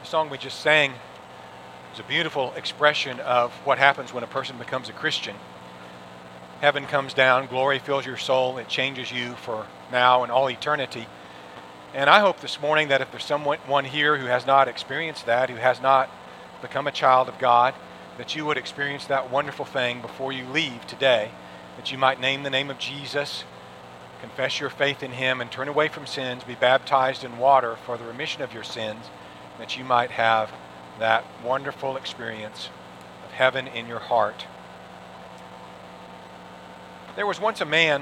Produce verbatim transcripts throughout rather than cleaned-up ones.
song we just sang is a beautiful expression of what happens when a person becomes a Christian. Heaven comes down, glory fills your soul, it changes you for now and all eternity. And I hope this morning that if there's someone here who has not experienced that, who has not become a child of God, that you would experience that wonderful thing before you leave today, that you might name the name of Jesus, confess your faith in Him, and turn away from sins, be baptized in water for the remission of your sins, that you might have that wonderful experience of heaven in your heart. There was once a man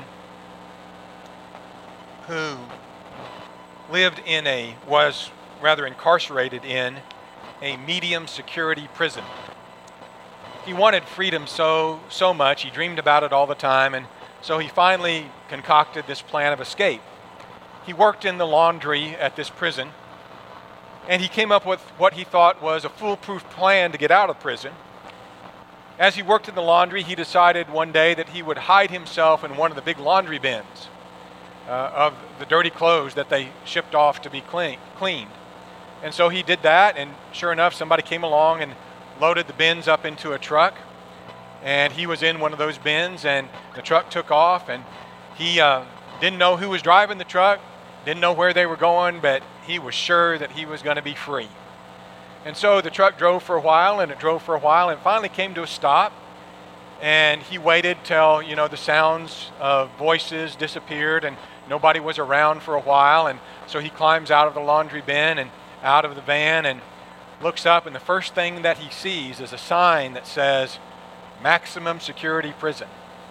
who lived in a, was rather incarcerated in a medium security prison. He wanted freedom so, so much, he dreamed about it all the time, and so he finally concocted this plan of escape. He worked in the laundry at this prison, and he came up with what he thought was a foolproof plan to get out of prison. As he worked in the laundry, he decided one day that he would hide himself in one of the big laundry bins uh, of the dirty clothes that they shipped off to be clean, cleaned. And so he did that, and sure enough, somebody came along and loaded the bins up into a truck, and he was in one of those bins, and the truck took off, and he uh, didn't know who was driving the truck, didn't know where they were going, but he was sure that he was going to be free. And so the truck drove for a while, and it drove for a while, and finally came to a stop, and he waited till, you know, the sounds of voices disappeared, and nobody was around for a while, and so he climbs out of the laundry bin and out of the van and looks up, and the first thing that he sees is a sign that says, Maximum Security Prison.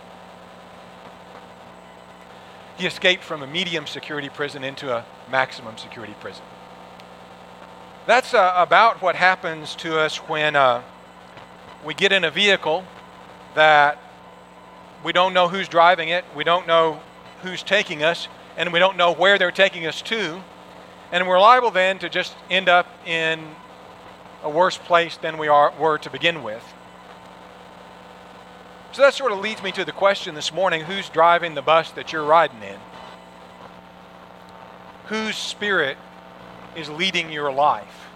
He escaped from a medium security prison into a maximum security prison. That's uh, about what happens to us when uh, we get in a vehicle that we don't know who's driving it, we don't know who's taking us, and we don't know where they're taking us to, and we're liable then to just end up in a worse place than we are were to begin with. So that sort of leads me to the question this morning, who's driving the bus that you're riding in? Whose spirit is leading your life?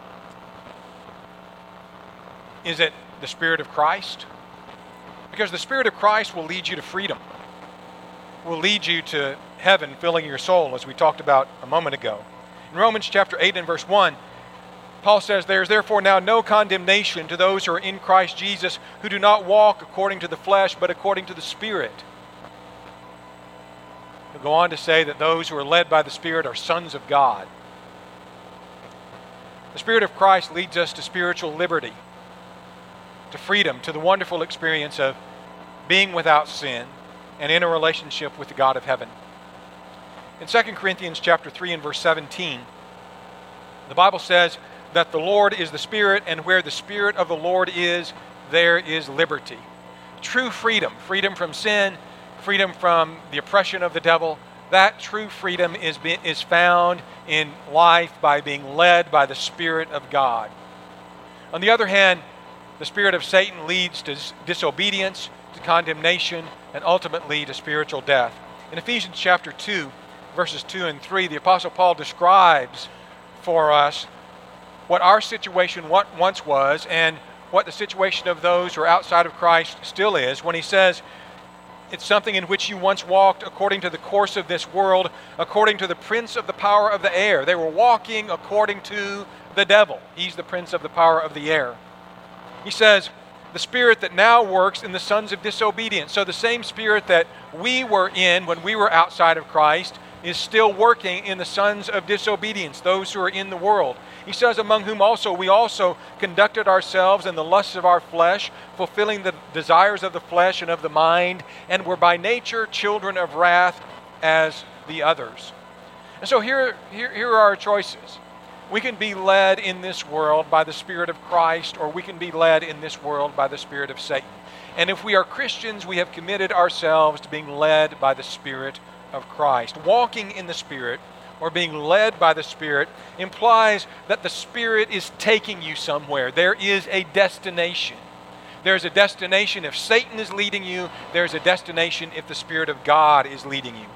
Is it the Spirit of Christ? Because the Spirit of Christ will lead you to freedom, will lead you to heaven filling your soul, as we talked about a moment ago. In Romans chapter eight and verse one, Paul says, there is therefore now no condemnation to those who are in Christ Jesus, who do not walk according to the flesh, but according to the Spirit. He'll go on to say that those who are led by the Spirit are sons of God. The Spirit of Christ leads us to spiritual liberty, to freedom, to the wonderful experience of being without sin and in a relationship with the God of heaven. In Second Corinthians chapter three and verse seventeen, the Bible says that the Lord is the Spirit, and where the Spirit of the Lord is, there is liberty. True freedom, freedom from sin, freedom from the oppression of the devil, that true freedom is, be, is found in life by being led by the Spirit of God. On the other hand, the spirit of Satan leads to disobedience, to condemnation, and ultimately to spiritual death. In Ephesians chapter two, verses two and three, the Apostle Paul describes for us what our situation what once was and what the situation of those who are outside of Christ still is, when he says, it's something in which you once walked according to the course of this world, according to the prince of the power of the air. They were walking according to the devil. He's the prince of the power of the air. He says, the spirit that now works in the sons of disobedience. So the same spirit that we were in when we were outside of Christ is still working in the sons of disobedience, those who are in the world. He says, among whom also we also conducted ourselves in the lusts of our flesh, fulfilling the desires of the flesh and of the mind, and were by nature children of wrath as the others. And so here, here, here are our choices. We can be led in this world by the Spirit of Christ, or we can be led in this world by the spirit of Satan. And if we are Christians, we have committed ourselves to being led by the Spirit of Christ. Walking in the Spirit, or being led by the Spirit, implies that the Spirit is taking you somewhere. There is a destination. There's a destination if Satan is leading you. There's a destination if the Spirit of God is leading you.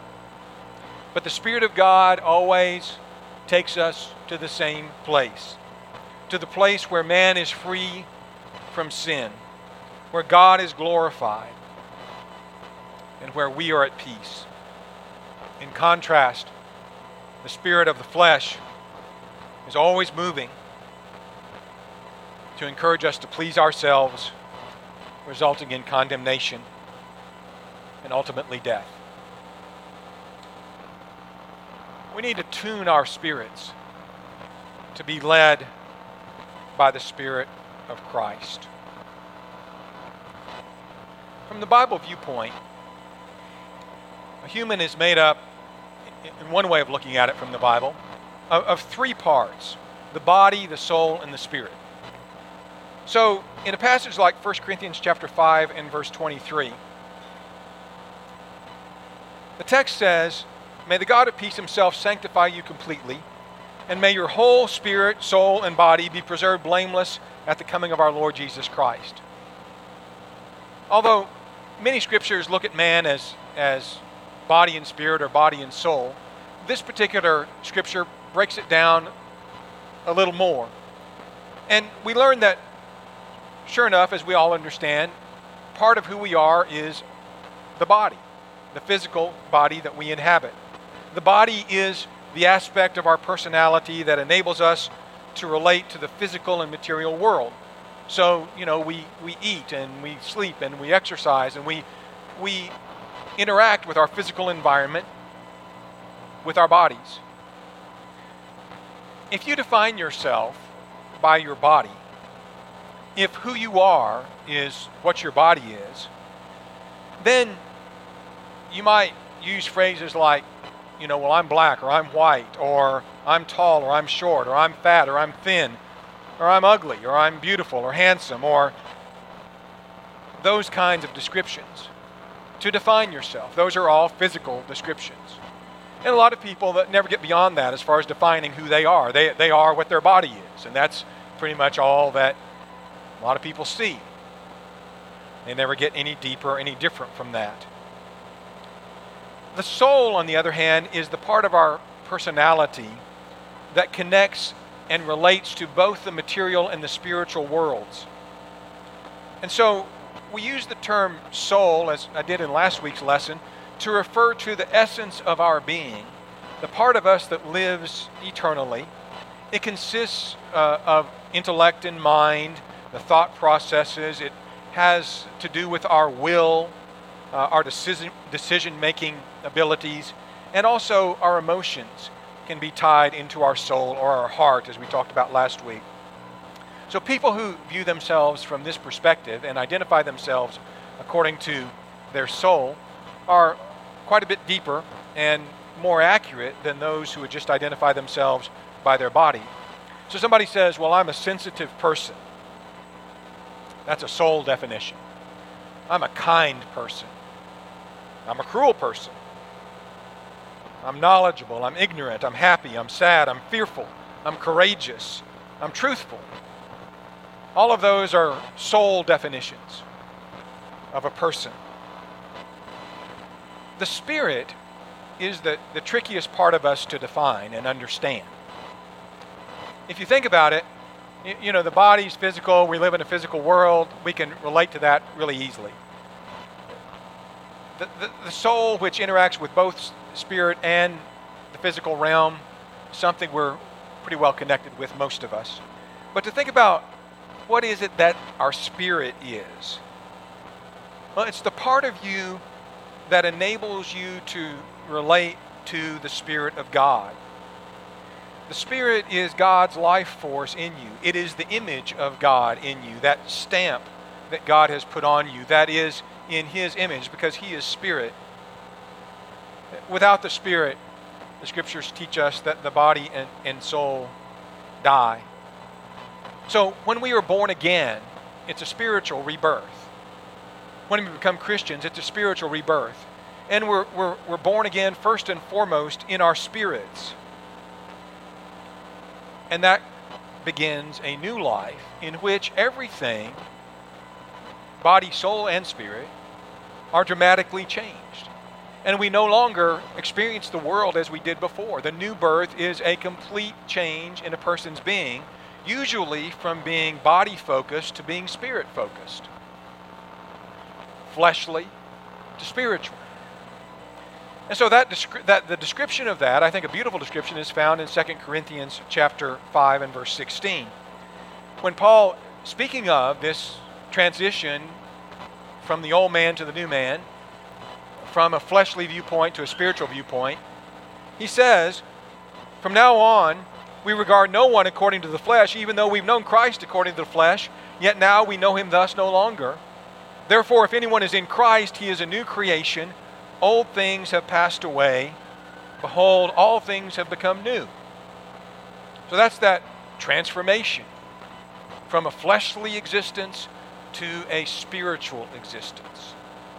But the Spirit of God always takes us to the same place. to the place where man is free from sin, where God is glorified, and where we are at peace. In contrast, the spirit of the flesh is always moving to encourage us to please ourselves, resulting in condemnation and ultimately death. We need to tune our spirits to be led by the Spirit of Christ. From the Bible viewpoint, a human is made up, in one way of looking at it from the Bible, of, of three parts: the body, the soul, and the spirit. So, in a passage like First Corinthians chapter five and verse twenty-three, the text says, "May the God of peace himself sanctify you completely, and may your whole spirit, soul, and body be preserved blameless at the coming of our Lord Jesus Christ." Although many scriptures look at man as, as body and spirit or body and soul, this particular scripture breaks it down a little more. And we learn that, sure enough, as we all understand, part of who we are is the body, the physical body that we inhabit. The body is the aspect of our personality that enables us to relate to the physical and material world. So, you know, we, we eat and we sleep and we exercise and we we interact with our physical environment with our bodies. If you define yourself by your body, if who you are is what your body is, then you might use phrases like, you know, well, I'm black, or I'm white, or I'm tall, or I'm short, or I'm fat, or I'm thin, or I'm ugly, or I'm beautiful, or handsome, or those kinds of descriptions to define yourself. Those are all physical descriptions. And a lot of people that never get beyond that as far as defining who they are. They, they are what their body is, and that's pretty much all that a lot of people see. They never get any deeper, any different from that. The soul, on the other hand, is the part of our personality that connects and relates to both the material and the spiritual worlds. And so we use the term soul, as I did in last week's lesson, to refer to the essence of our being, the part of us that lives eternally. It consists uh, of intellect and mind, the thought processes. It has to do with our will, uh, our decision decision-making abilities, and also our emotions can be tied into our soul or our heart, as we talked about last week. So people who view themselves from this perspective and identify themselves according to their soul are quite a bit deeper and more accurate than those who would just identify themselves by their body. So somebody says, well, I'm a sensitive person. That's a soul definition. I'm a kind person. I'm a cruel person. I'm knowledgeable. I'm ignorant. I'm happy. I'm sad. I'm fearful. I'm courageous. I'm truthful. All of those are soul definitions of a person. The spirit is the, the trickiest part of us to define and understand. If you think about it, you, you know, the body's physical, we live in a physical world, we can relate to that really easily. The, the, the soul, which interacts with both spirit and the physical realm, is something we're pretty well connected with, most of us. But to think about, what is it that our spirit is? Well, it's the part of you that enables you to relate to the Spirit of God. The Spirit is God's life force in you. It is the image of God in you, that stamp that God has put on you, that is in His image, because He is Spirit. Without the Spirit, the Scriptures teach us that the body and, and soul die. So when we are born again, it's a spiritual rebirth. When we become Christians, it's a spiritual rebirth. And we're, we're, we're born again first and foremost in our spirits. And that begins a new life in which everything, body, soul, and spirit, are dramatically changed. And we no longer experience the world as we did before. The new birth is a complete change in a person's being, usually from being body-focused to being spirit-focused, fleshly to spiritual. And so that, descri- that the description of that, I think a beautiful description, is found in Second Corinthians chapter five and verse sixteen. When Paul, speaking of this transition from the old man to the new man, from a fleshly viewpoint to a spiritual viewpoint, he says, from now on, we regard no one according to the flesh, even though we've known Christ according to the flesh, yet now we know him thus no longer. Therefore, if anyone is in Christ, he is a new creation. Old things have passed away. Behold, all things have become new. So that's that transformation from a fleshly existence to a spiritual existence.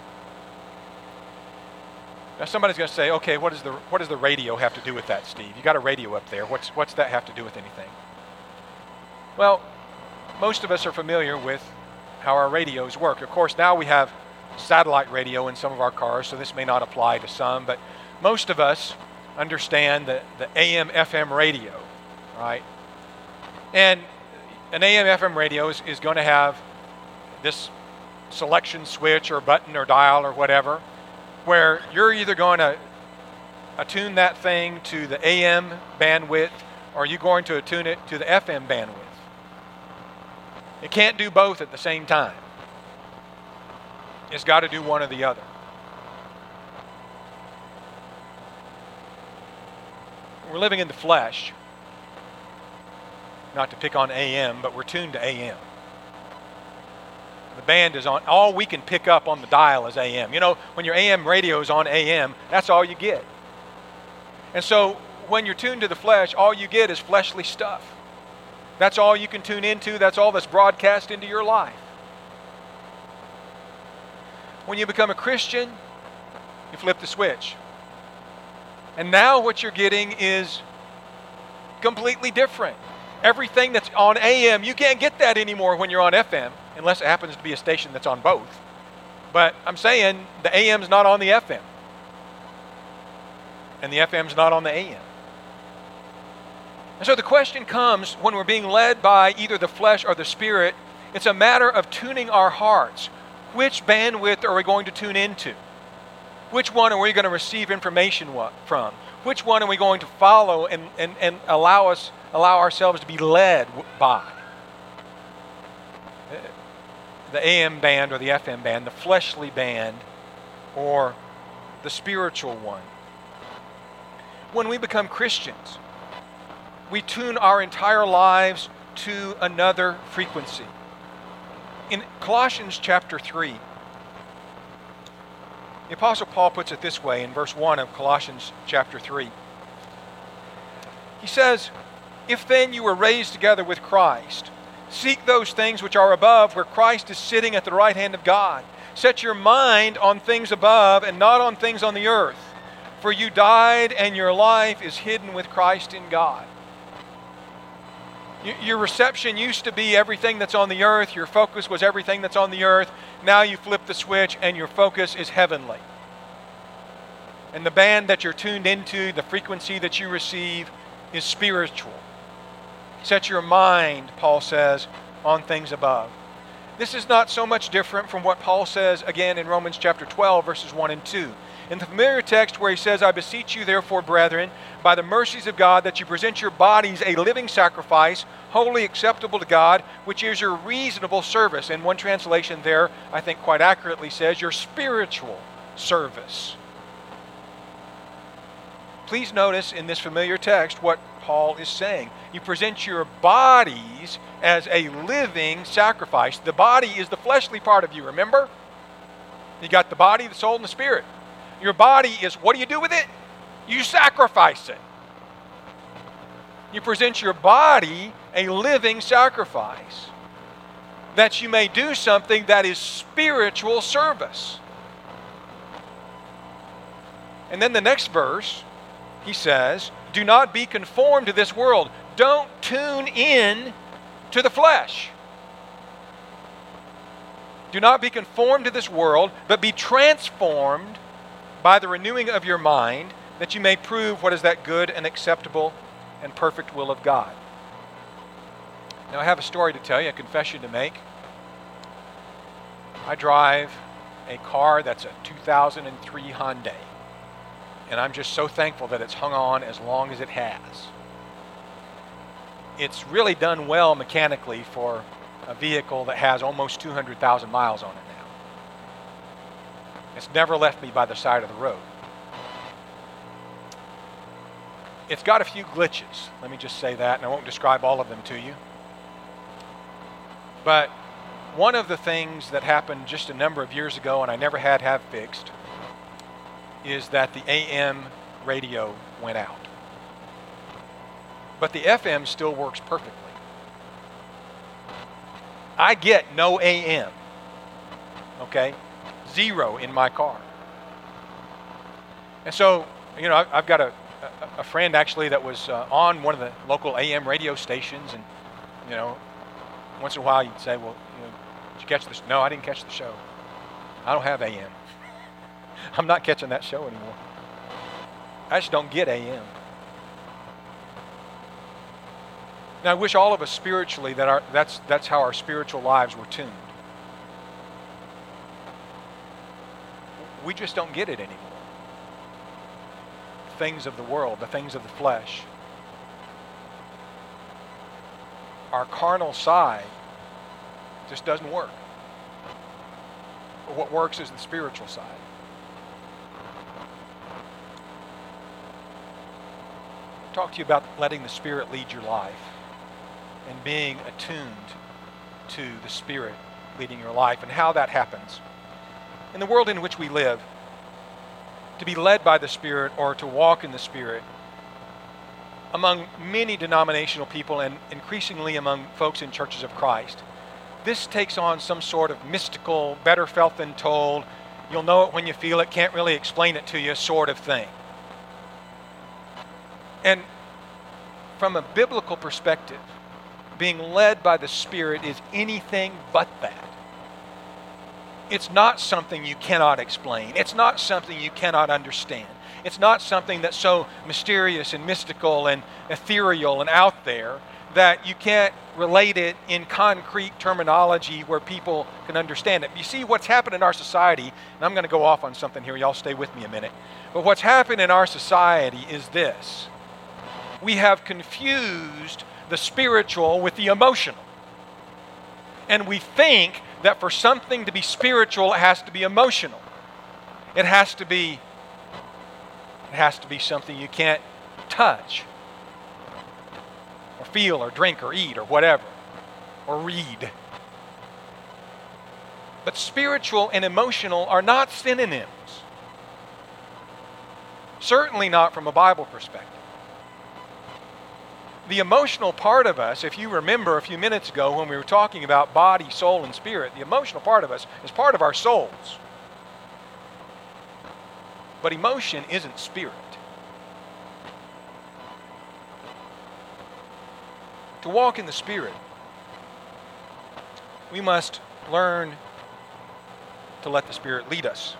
Now somebody's going to say, okay, what, is the, what does the radio have to do with that, Steve? You got a radio up there. What's, what's that have to do with anything? Well, most of us are familiar with how our radios work. Of course, now we have satellite radio in some of our cars, so this may not apply to some, but most of us understand the, the A M F M radio, right? And an A M F M radio is, is going to have this selection switch or button or dial or whatever, where you're either going to attune that thing to the A M bandwidth or you're going to attune it to the F M bandwidth. It can't do both at the same time. It's got to do one or the other. We're living in the flesh. Not to pick on A M, but we're tuned to A M. The band is on, all we can pick up on the dial is A M. You know, when your A M radio is on A M, that's all you get. And so when you're tuned to the flesh, all you get is fleshly stuff. That's all you can tune into. That's all that's broadcast into your life. When you become a Christian, you flip the switch. And now what you're getting is completely different. Everything that's on A M, you can't get that anymore when you're on F M, unless it happens to be a station that's on both. But I'm saying the A M's not on the F M. And the F M's not on the A M. And so the question comes when we're being led by either the flesh or the spirit, it's a matter of tuning our hearts. Which bandwidth are we going to tune into? Which one are we going to receive information from? Which one are we going to follow and, and, and allow us allow ourselves to be led by? The A M band or the F M band, the fleshly band or the spiritual one. When we become Christians, we tune our entire lives to another frequency. In Colossians chapter three, the Apostle Paul puts it this way in verse one of Colossians chapter three. He says, "If then you were raised together with Christ, seek those things which are above, where Christ is sitting at the right hand of God. Set your mind on things above and not on things on the earth. For you died, and your life is hidden with Christ in God." Your reception used to be everything that's on the earth. Your focus was everything that's on the earth. Now you flip the switch and your focus is heavenly. And the band that you're tuned into, the frequency that you receive, is spiritual. Set your mind, Paul says, on things above. This is not so much different from what Paul says again in Romans chapter twelve, verses one and two. In the familiar text where he says, "I beseech you therefore, brethren, by the mercies of God, that you present your bodies a living sacrifice, wholly acceptable to God, which is your reasonable service." And one translation there, I think quite accurately says, your spiritual service. Please notice in this familiar text what Paul is saying. You present your bodies as a living sacrifice. The body is the fleshly part of you, remember? You got the body, the soul, and the spirit. Your body is, what do you do with it? You sacrifice it. You present your body a living sacrifice, that you may do something that is spiritual service. And then the next verse, he says, "Do not be conformed to this world." Don't tune in to the flesh. Do not be conformed to this world, but be transformed by the renewing of your mind, that you may prove what is that good and acceptable and perfect will of God. Now, I have a story to tell you, a confession to make. I drive a car that's a two thousand three Hyundai, and I'm just so thankful that it's hung on as long as it has. It's really done well mechanically for a vehicle that has almost two hundred thousand miles on it now. It's never left me by the side of the road. It's got a few glitches, let me just say that, and I won't describe all of them to you. But one of the things that happened just a number of years ago, and I never had have fixed, is that the A M radio went out. But the F M still works perfectly. I get no A M, okay? Zero in my car. And so, you know, I've got a, a, a friend actually that was uh, on one of the local A M radio stations, and, you know, once in a while you'd say, well, you know, did you catch this? No, I didn't catch the show. I don't have A M. I'm not catching that show anymore. I just don't get A M. Now, I wish all of us spiritually that our, that's, that's how our spiritual lives were tuned. We just don't get it anymore. Things of the world, the things of the flesh. Our carnal side just doesn't work. But what works is the spiritual side. I'll talk to you about letting the Spirit lead your life and being attuned to the Spirit leading your life and how that happens. In the world in which we live, to be led by the Spirit or to walk in the Spirit, among many denominational people and increasingly among folks in churches of Christ, this takes on some sort of mystical, better felt than told, you'll know it when you feel it, can't really explain it to you sort of thing. And from a biblical perspective, being led by the Spirit is anything but that. It's not something you cannot explain. It's not something you cannot understand. It's not something that's so mysterious and mystical and ethereal and out there that you can't relate it in concrete terminology where people can understand it. You see, what's happened in our society, and I'm going to go off on something here, y'all stay with me a minute, but what's happened in our society is this. We have confused the spiritual with the emotional. And we think that for something to be spiritual, it has to be emotional. It has to be, it has to be something you can't touch, or feel, or drink, or eat, or whatever, or read. But spiritual and emotional are not synonyms. Certainly not from a Bible perspective. The emotional part of us, if you remember a few minutes ago when we were talking about body, soul, and spirit, the emotional part of us is part of our souls. But emotion isn't spirit. To walk in the Spirit, we must learn to let the Spirit lead us.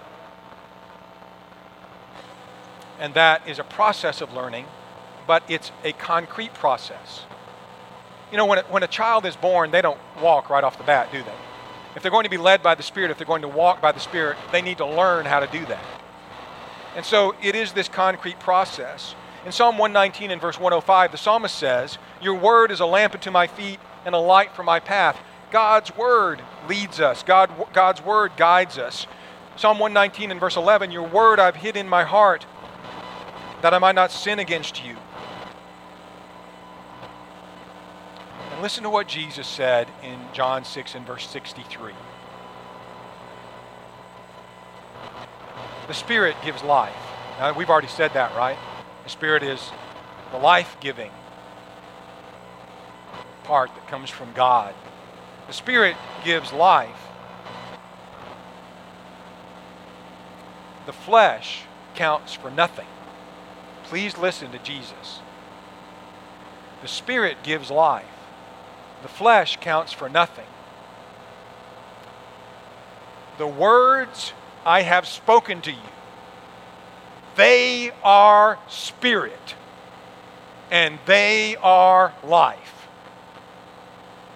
And that is a process of learning, but it's a concrete process. You know, when a, when a child is born, they don't walk right off the bat, do they? If they're going to be led by the Spirit, if they're going to walk by the Spirit, they need to learn how to do that. And so it is this concrete process. In Psalm one nineteen and verse one oh five, the psalmist says, "Your word is a lamp unto my feet and a light for my path." God's word leads us. God, God's word guides us. Psalm one nineteen and verse eleven, "Your word I've hid in my heart, that I might not sin against you." And listen to what Jesus said in John six and verse sixty-three. The Spirit gives life. Now, we've already said that, right? The Spirit is the life-giving part that comes from God. The Spirit gives life. The flesh counts for nothing. Please listen to Jesus. The Spirit gives life. The flesh counts for nothing. The words I have spoken to you, they are spirit, and they are life.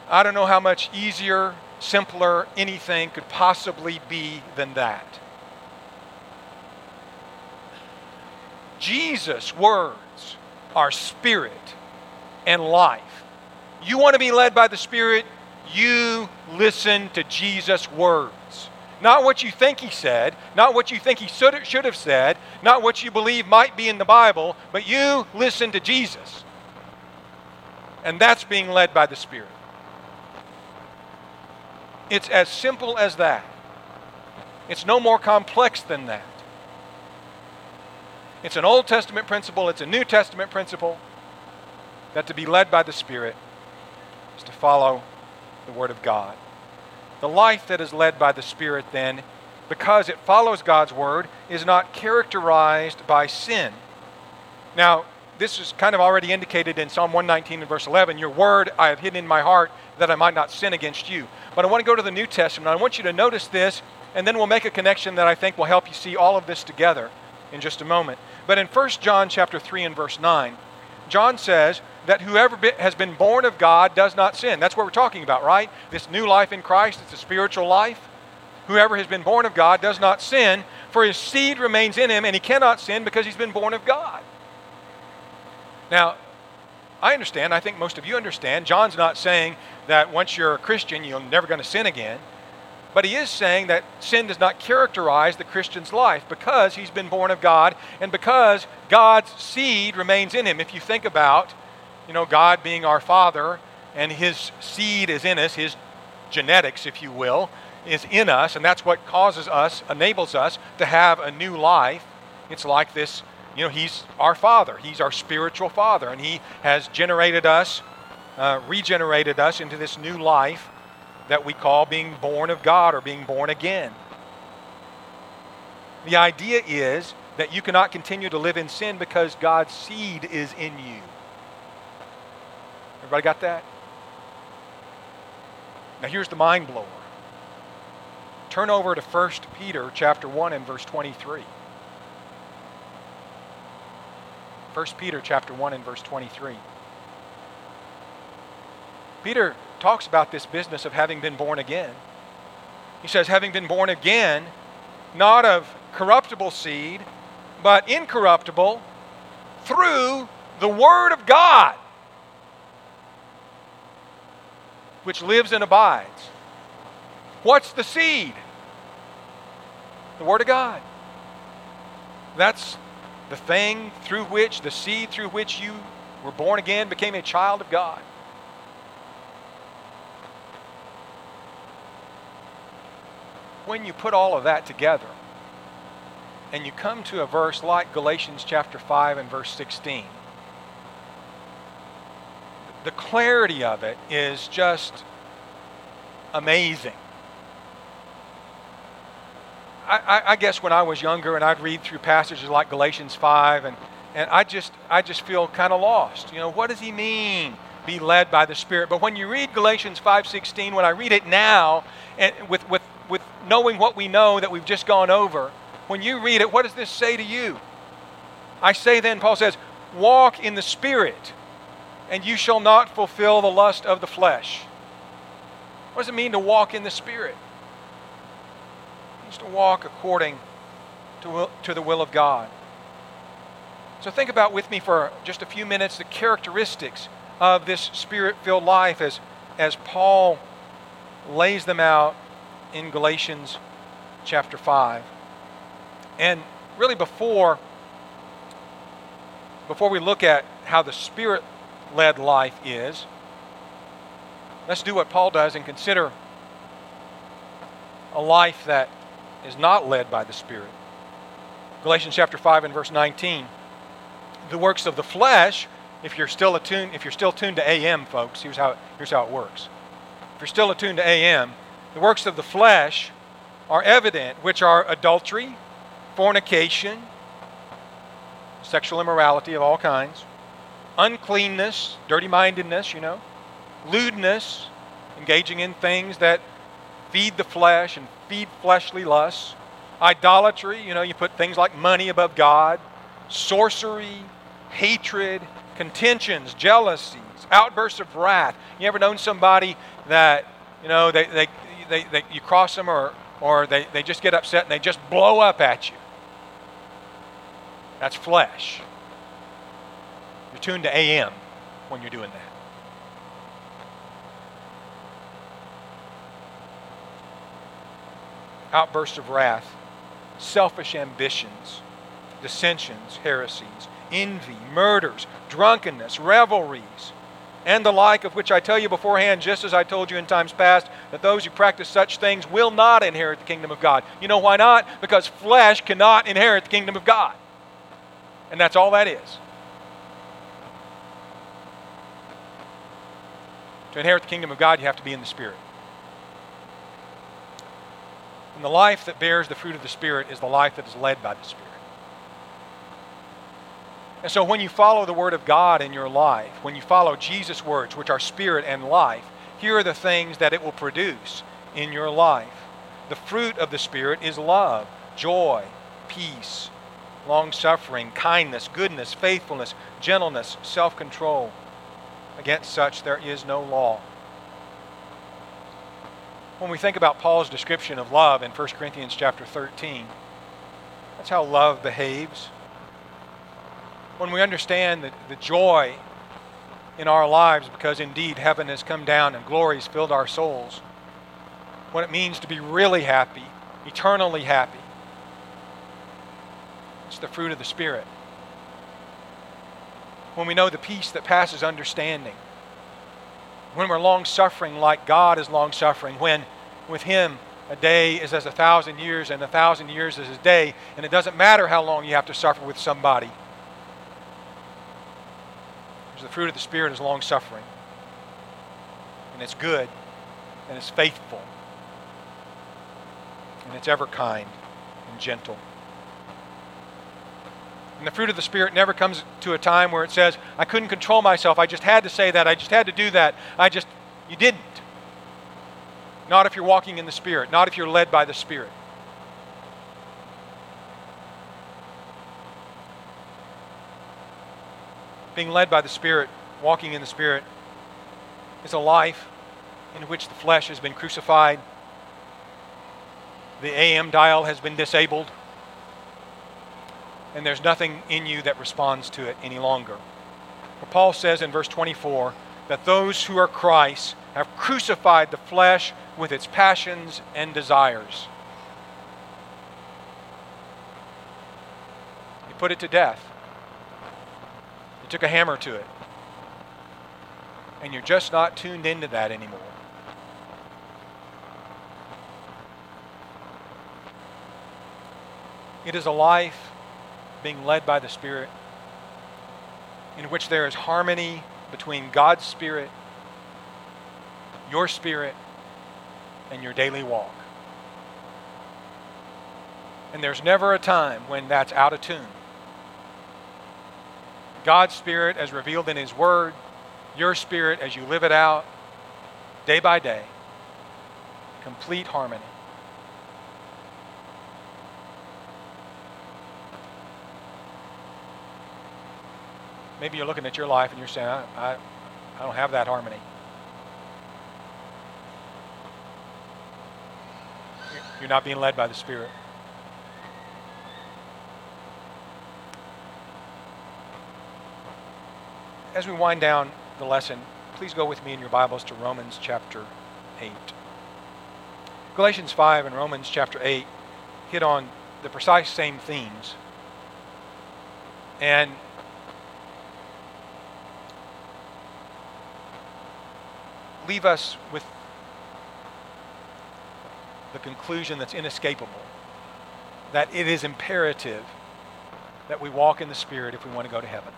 I don't know how much easier, simpler anything could possibly be than that. Jesus' words are spirit and life. You want to be led by the Spirit? You listen to Jesus' words. Not what you think he said, not what you think he should should have said, not what you believe might be in the Bible, but you listen to Jesus. And that's being led by the Spirit. It's as simple as that. It's no more complex than that. It's an Old Testament principle, it's a New Testament principle, that to be led by the Spirit is to follow the Word of God. The life that is led by the Spirit then, because it follows God's Word, is not characterized by sin. Now, this is kind of already indicated in Psalm one nineteen and verse eleven. Your Word I have hidden in my heart that I might not sin against you. But I want to go to the New Testament. I want you to notice this, and then we'll make a connection that I think will help you see all of this together in just a moment. But in First John chapter three and verse nine, John says that whoever has been born of God does not sin. That's what we're talking about, right? This new life in Christ, it's a spiritual life. Whoever has been born of God does not sin, for his seed remains in him, and he cannot sin because he's been born of God. Now, I understand, I think most of you understand, John's not saying that once you're a Christian, you're never going to sin again. But he is saying that sin does not characterize the Christian's life because he's been born of God and because God's seed remains in him. If you think about, you know, God being our Father and his seed is in us, his genetics, if you will, is in us, and that's what causes us, enables us to have a new life. It's like this, you know, he's our Father. He's our spiritual Father, and he has generated us, uh, regenerated us into this new life that we call being born of God or being born again. The idea is that you cannot continue to live in sin because God's seed is in you. Everybody got that? Now here's the mind blower. Turn over to First Peter chapter one and verse twenty-three. First Peter chapter one and verse twenty-three. Peter talks about this business of having been born again. He says, having been born again, not of corruptible seed, but incorruptible, through the Word of God, which lives and abides. What's the seed? The Word of God. That's the thing through which, the seed through which you were born again, became a child of God. When you put all of that together and you come to a verse like Galatians chapter five and verse sixteen, the clarity of it is just amazing. I, I, I guess when I was younger and I'd read through passages like Galatians five and, and I just I just feel kind of lost. You know, what does he mean, be led by the Spirit? But when you read Galatians five sixteen, when I read it now, and with, with, with knowing what we know that we've just gone over, when you read it, what does this say to you? I say then, Paul says, walk in the Spirit, and you shall not fulfill the lust of the flesh. What does it mean to walk in the Spirit? It means to walk according to, will, to the will of God. So think about with me for just a few minutes the characteristics of this Spirit-filled life as, as Paul lays them out in Galatians chapter five. And really before, before we look at how the Spirit-led life is, let's do what Paul does and consider a life that is not led by the Spirit. Galatians chapter five and verse nineteen. The works of the flesh, if you're still attuned, if you're still tuned to A M, folks, here's how, here's how it works. If you're still attuned to A M, the works of the flesh are evident, which are adultery, fornication, sexual immorality of all kinds, uncleanness, dirty-mindedness, you know, lewdness, engaging in things that feed the flesh and feed fleshly lusts, idolatry, you know, you put things like money above God, sorcery, hatred, contentions, jealousy, outbursts of wrath. You ever known somebody that, you know, they, they, they, they you cross them or, or they, they just get upset and they just blow up at you? That's flesh. You're tuned to A M when you're doing that. Outbursts of wrath, selfish ambitions, dissensions, heresies, envy, murders, drunkenness, revelries, and the like, of which I tell you beforehand, just as I told you in times past, that those who practice such things will not inherit the kingdom of God. You know why not? Because flesh cannot inherit the kingdom of God. And that's all that is. To inherit the kingdom of God, you have to be in the Spirit. And the life that bears the fruit of the Spirit is the life that is led by the Spirit. And so when you follow the Word of God in your life, when you follow Jesus' words, which are Spirit and life, here are the things that it will produce in your life. The fruit of the Spirit is love, joy, peace, long-suffering, kindness, goodness, faithfulness, gentleness, self-control. Against such there is no law. When we think about Paul's description of love in First Corinthians chapter thirteen, that's how love behaves. When we understand the, the joy in our lives because indeed heaven has come down and glory has filled our souls, what it means to be really happy, eternally happy, it's the fruit of the Spirit. When we know the peace that passes understanding, when we're long-suffering like God is long-suffering, when with Him a day is as a thousand years and a thousand years is a day, and it doesn't matter how long you have to suffer with somebody. Because the fruit of the Spirit is long-suffering, and it's good, and it's faithful, and it's ever kind and gentle. And the fruit of the Spirit never comes to a time where it says, I couldn't control myself. I just had to say that. I just had to do that. I just, you didn't. Not if you're walking in the Spirit. Not if you're led by the Spirit. Being led by the Spirit, walking in the Spirit, is a life in which the flesh has been crucified. The A M dial has been disabled. And there's nothing in you that responds to it any longer. For Paul says in verse twenty-four that those who are Christ have crucified the flesh with its passions and desires. You put it to death. You took a hammer to it. And you're just not tuned into that anymore. It is a life being led by the Spirit, in which there is harmony between God's Spirit, your spirit, and your daily walk. And there's never a time when that's out of tune. God's Spirit as revealed in His Word, your spirit as you live it out, day by day, complete harmony. Maybe you're looking at your life and you're saying, I, I, I don't have that harmony. You're not being led by the Spirit. As we wind down the lesson, please go with me in your Bibles to Romans chapter eight. Galatians five and Romans chapter eight hit on the precise same themes. And leave us with the conclusion that's inescapable, that it is imperative that we walk in the Spirit if we want to go to heaven.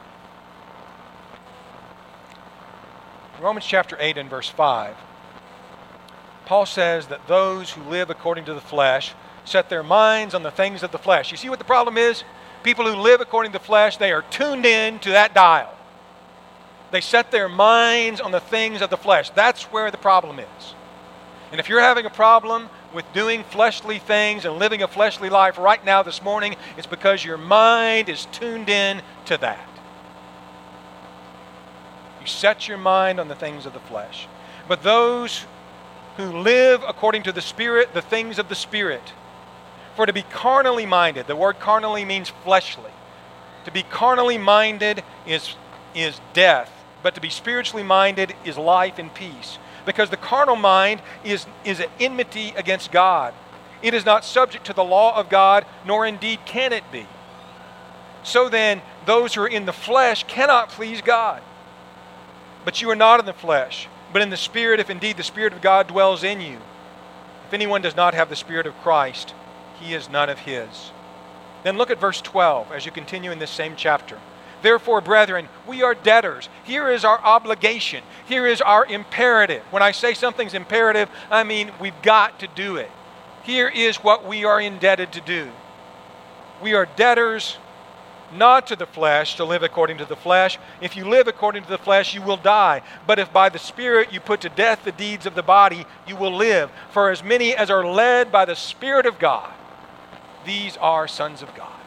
Romans chapter eight and verse five, Paul says that those who live according to the flesh set their minds on the things of the flesh. You see what the problem is? People who live according to the flesh, they are tuned in to that dial. They set their minds on the things of the flesh. That's where the problem is. And if you're having a problem with doing fleshly things and living a fleshly life right now this morning, it's because your mind is tuned in to that. You set your mind on the things of the flesh. But those who live according to the Spirit, the things of the Spirit. For to be carnally minded, the word carnally means fleshly. To be carnally minded is, is death, but to be spiritually minded is life and peace. Because the carnal mind is, is an enmity against God. It is not subject to the law of God, nor indeed can it be. So then, those who are in the flesh cannot please God. But you are not in the flesh, but in the Spirit, if indeed the Spirit of God dwells in you. If anyone does not have the Spirit of Christ, he is none of his. Then look at verse twelve as you continue in this same chapter. Therefore, brethren, we are debtors. Here is our obligation. Here is our imperative. When I say something's imperative, I mean we've got to do it. Here is what we are indebted to do. We are debtors not to the flesh, to live according to the flesh. If you live according to the flesh, you will die. But if by the Spirit you put to death the deeds of the body, you will live. For as many as are led by the Spirit of God, these are sons of God.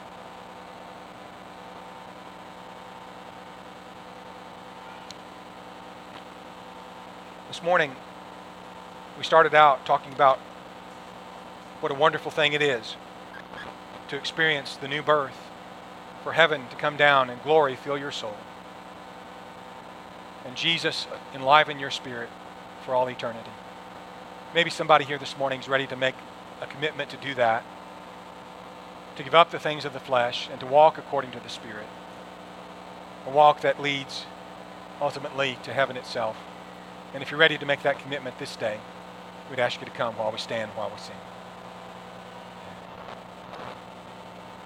This morning, we started out talking about what a wonderful thing it is to experience the new birth, for heaven to come down and glory fill your soul, and Jesus enliven your spirit for all eternity. Maybe somebody here this morning is ready to make a commitment to do that, to give up the things of the flesh and to walk according to the Spirit, a walk that leads ultimately to heaven itself. And if you're ready to make that commitment this day, we'd ask you to come while we stand, while we sing.